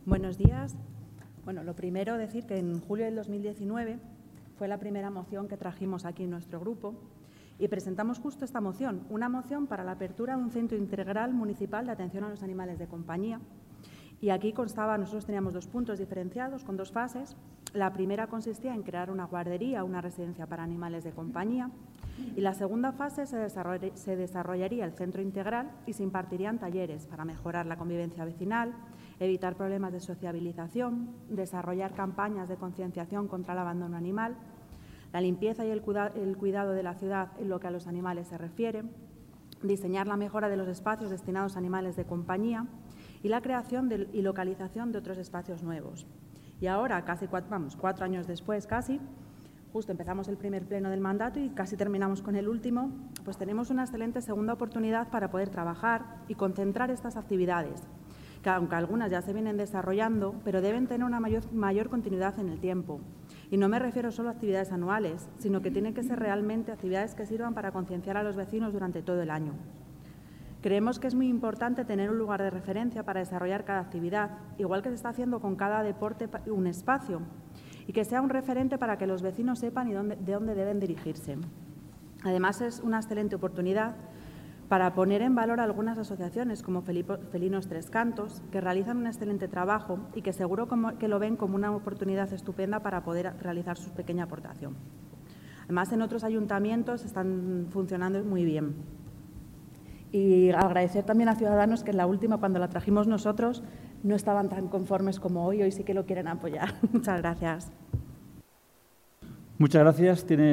Buenos días. Bueno, lo primero decir que en julio del 2019 fue la primera moción que trajimos aquí en nuestro grupo y presentamos justo esta moción, una moción para la apertura de un centro integral municipal de atención a los animales de compañía. Y aquí constaba, nosotros teníamos 2 puntos diferenciados con 2 fases. La primera consistía en crear una guardería, una residencia para animales de compañía. Y la segunda fase se desarrollaría el centro integral y se impartirían talleres para mejorar la convivencia vecinal, evitar problemas de sociabilización, desarrollar campañas de concienciación contra el abandono animal, la limpieza y el cuidado de la ciudad en lo que a los animales se refiere, diseñar la mejora de los espacios destinados a animales de compañía y la creación y localización de otros espacios nuevos. Y ahora, casi 4 años después, justo empezamos el primer pleno del mandato y casi terminamos con el último, pues tenemos una excelente segunda oportunidad para poder trabajar y concentrar estas actividades, que aunque algunas ya se vienen desarrollando, pero deben tener una mayor continuidad en el tiempo. Y no me refiero solo a actividades anuales, sino que tienen que ser realmente actividades que sirvan para concienciar a los vecinos durante todo el año. Creemos que es muy importante tener un lugar de referencia para desarrollar cada actividad, igual que se está haciendo con cada deporte un espacio, y que sea un referente para que los vecinos sepan de dónde deben dirigirse. Además, es una excelente oportunidad para poner en valor a algunas asociaciones como Felinos Tres Cantos, que realizan un excelente trabajo y que seguro que lo ven como una oportunidad estupenda para poder realizar su pequeña aportación. Además, en otros ayuntamientos están funcionando muy bien. Y agradecer también a Ciudadanos que en la última, cuando la trajimos nosotros, no estaban tan conformes como hoy sí que lo quieren apoyar. Muchas gracias. Muchas gracias.